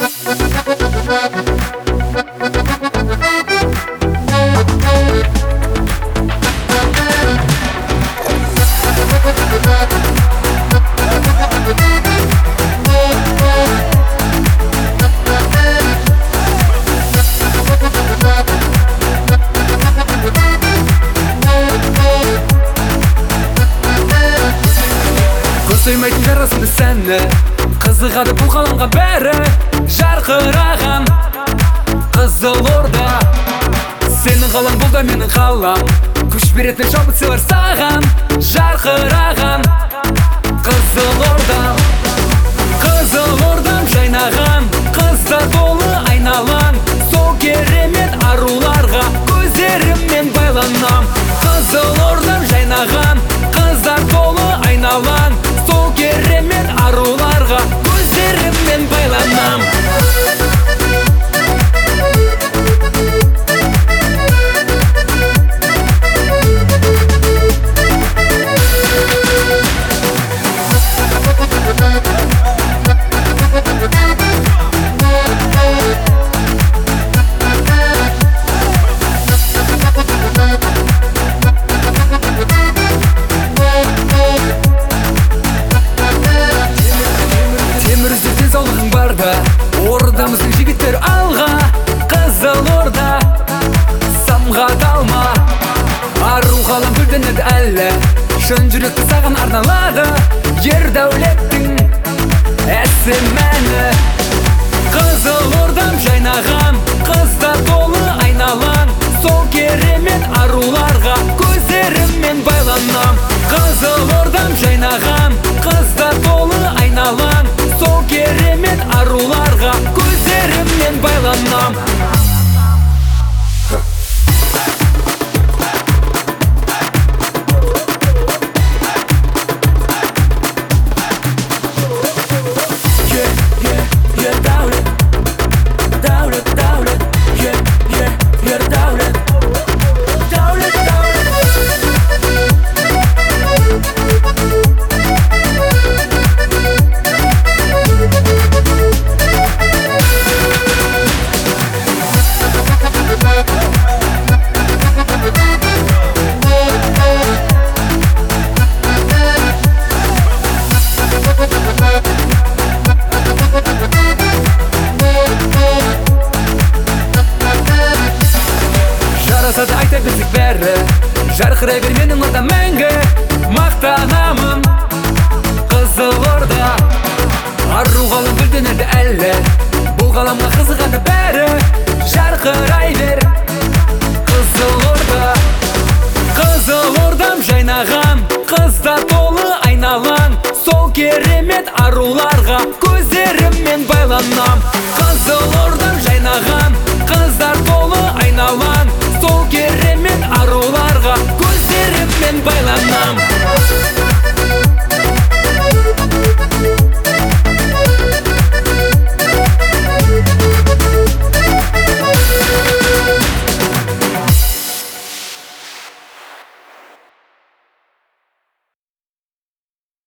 Сүймейтін жарасымды сәні қызығады бұл қаламға бәрі жарқыраған Қызылорда сенің қалам бұл да менің қалам күш беретін шабыт сыйлар саған жарқыраған Қызылорда Қызылордам жайнаған қыздар толы айналаң сол керемет аруларға көздеріммен байланам Қызылордам жайнаған қыздар толы айналаң сол керемет аруларға көздеріммен байланам Ордамыздың жігіттері алға Қызылорда самға далма ару қалам гүлденеді әлі шын жүректі саған арналады ердәулеттің әсемәні Қызылордам жайнаған қыздар толы айналаң сол керемет аруларға көздеріммен байланам Қызылордам жайнаған қыздар толы айналаң сол керемет аруларға көздеріммен байланам Жарасады айта берсек бәрі жарқырай бер менің ордам мәңгі мақтанамын Қызылорда ару қалам гүлденеді әлі бұл қаламға қызығады бәрі жарқырай бер Қызылорда Қызылордам жайнаған қыздар толы айналаң сол керемет аруларға көздеріммен байланам Қызылордам жайнаған